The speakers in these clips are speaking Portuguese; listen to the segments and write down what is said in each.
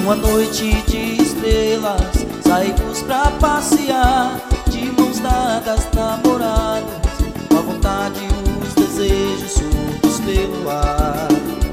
Uma noite de estrelas, saímos pra passear, de mãos dadas, namorados, com a vontade e os desejos soltos pelo ar.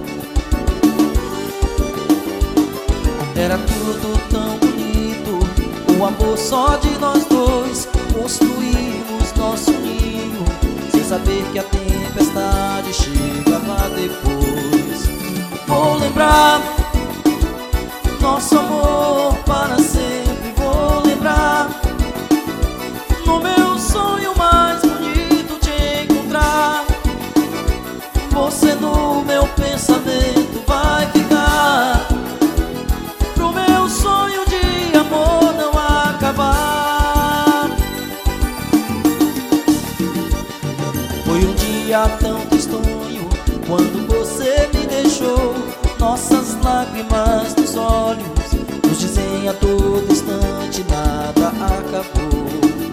Era tudo tão bonito, o amor só de nós dois. Construímos nosso ninho, sem saber que a tempestade chegava depois. Vou lembrar nosso amor para sempre, vou lembrar. No meu sonho mais bonito te encontrar. Você no meu pensamento vai ficar, pro meu sonho de amor não acabar. Foi um dia tão tristonho quando você me deixou. Nossas lágrimas nos olhos nos dizem a todo instante: nada acabou.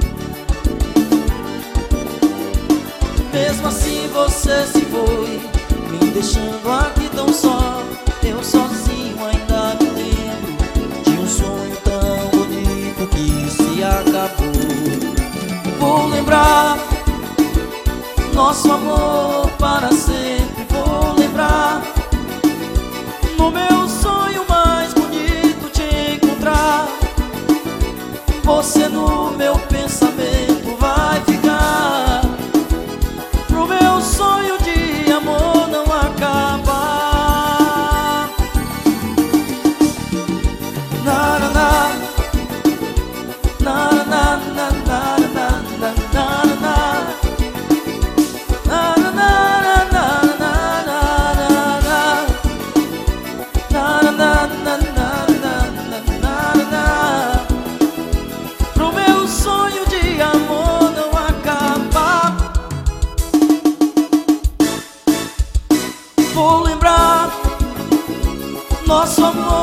Mesmo assim você se foi, me deixando aqui tão só. Eu sozinho ainda me lembro de um sonho tão bonito que se acabou. Vou lembrar nosso amor para sempre, vou lembrar. No meu sonho mais bonito te encontrar. Você no meu pensamento vai ficar, pro meu sonho de amor não acabar. Na na na, na na na na na na na na. Pro meu sonho de amor não acabar. Vou lembrar nosso amor